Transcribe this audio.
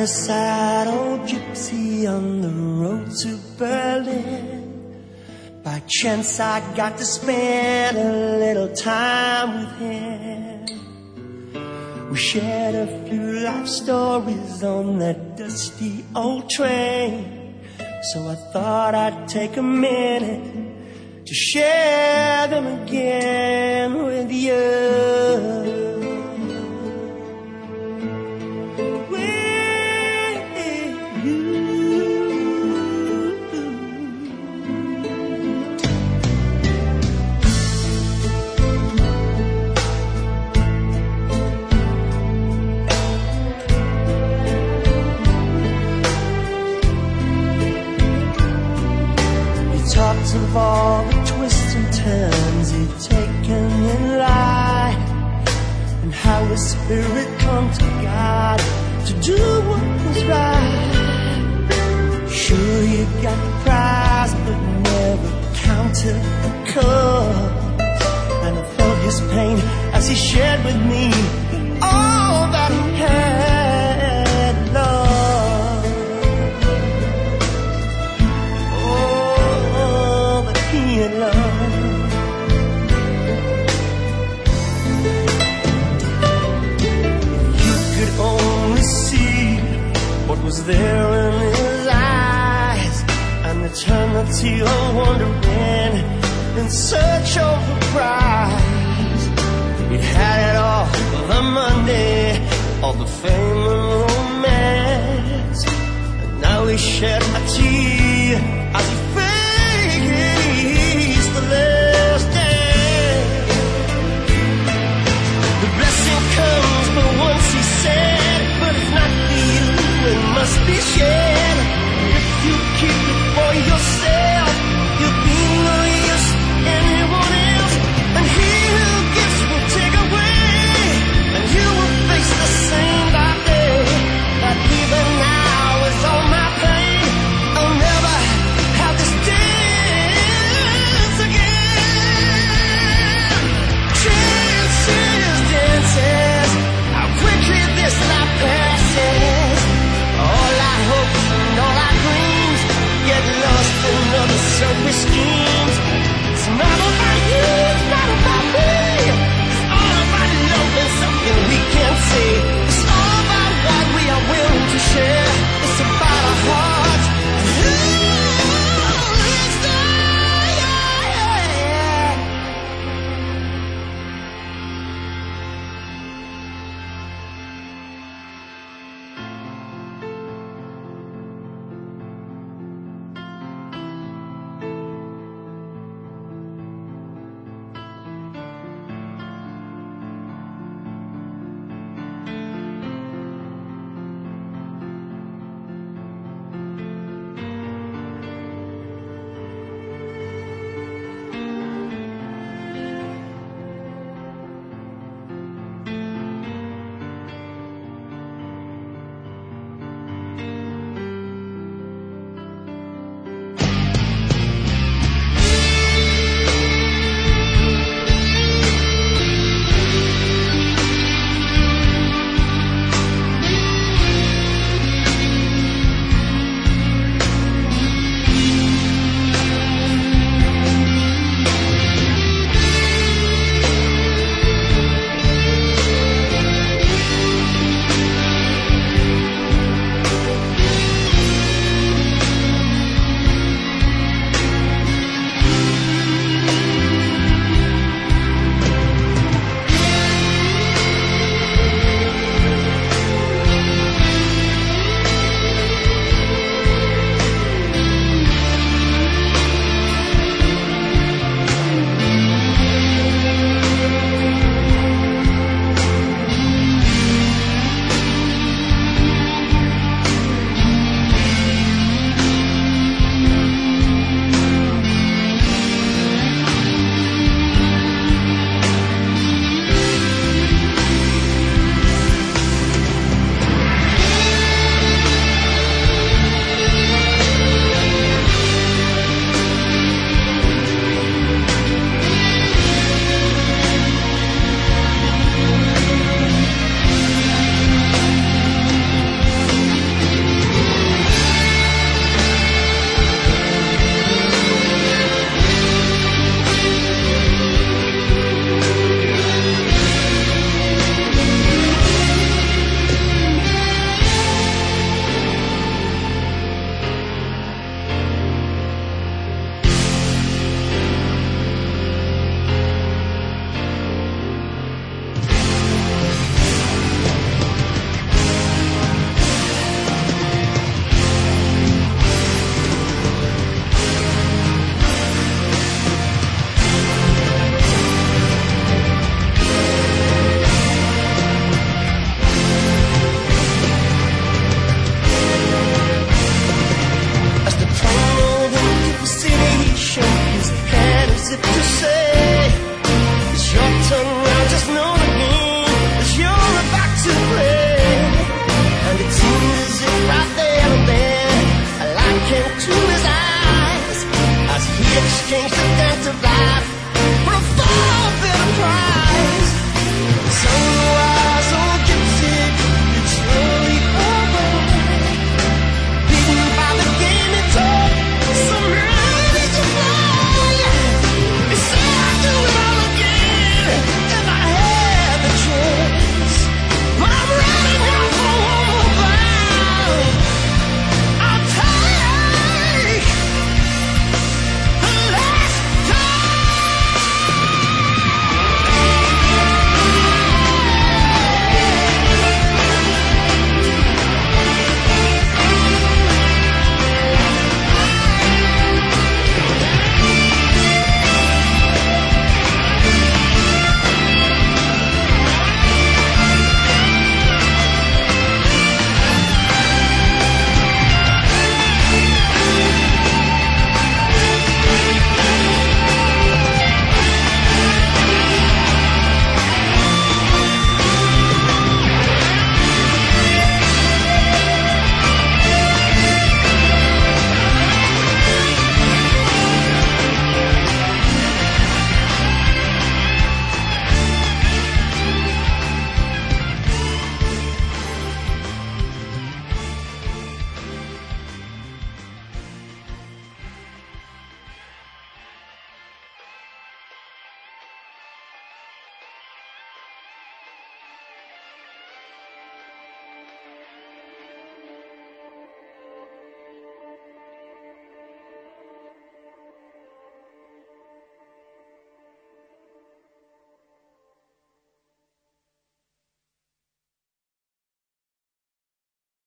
a sad old gypsy on the road to Berlin. By chance I got to spend a little time with him. We shared a few life stories on that dusty old train. So I thought I'd take a minute to share them again with you. Talked of all the twists and turns he'd taken in life, and how his spirit come to God to do what was right. Sure, he got the prize, but never counted the cost. And I felt his pain as he shared with me all that he had lost. What was there in his eyes, an eternity of wondering in search of the prize. He had it all, the money, all the fame and romance, and now he shed a tear as he faced the last dance. The blessing comes but once, he said, but if not for you, it must be shared. If you keep it for yourself, you'll be no use to anyone else. And he who gives will take away, and you will face the same day. That even now is all my pain. I'll never can't